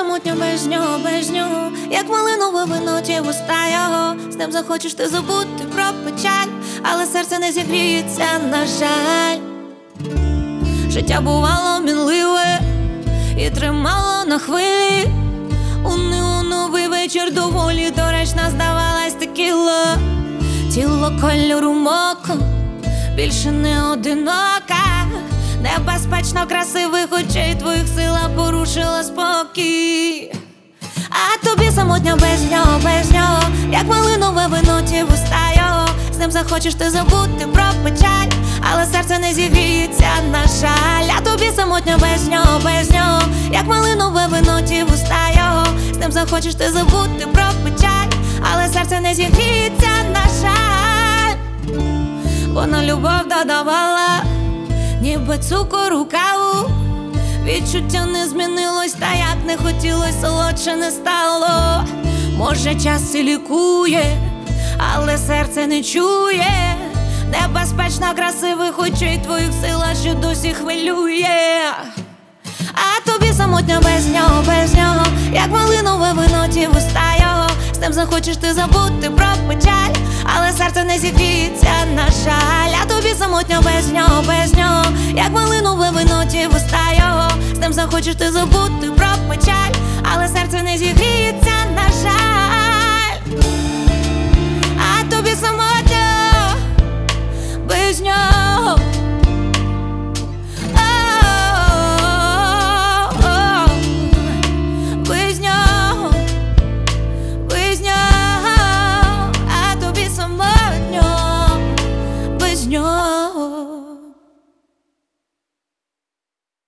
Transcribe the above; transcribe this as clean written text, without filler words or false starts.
самотньо без нього, як малинове вино ті вуста його. З ним захочеш ти забути про печаль, але серце не зігріється, на жаль. Життя бувало мінливе і тримало на хвилі. У неоновий вечір доволі доречна здавалась текіла. Тіло кольору моко, більше не одинока. Небезпечно красивих очей твоїх сила порушила спокій. А тобі самотньо без нього, як малинове вино ті вуста його. З ним захочеш ти забути про печаль, але серце не зігріється, на жаль. А тобі самотньо без нього, як малинове вино ті вуста його. З ним захочеш ти забути про печаль, але серце не зігріється, на жаль. Вона любов додавала, ніби цукор у каву. Відчуття не змінилось, та як не хотілось, солодше не стало. Може, час і лікує, але серце не чує. Небезпечно красивих очей твоїх сила ще досі хвилює. А тобі самотньо без нього, як малинове вино ті вуста його. З ним захочеш ти забути про печаль, але серце не зігріється, на жаль. А тобі самотньо без нього, як малинове вино ті вуста його. З ним захочеш ти забути про печаль, але серце не зігріється, на жаль. А тобі самотньо без нього. Без нього.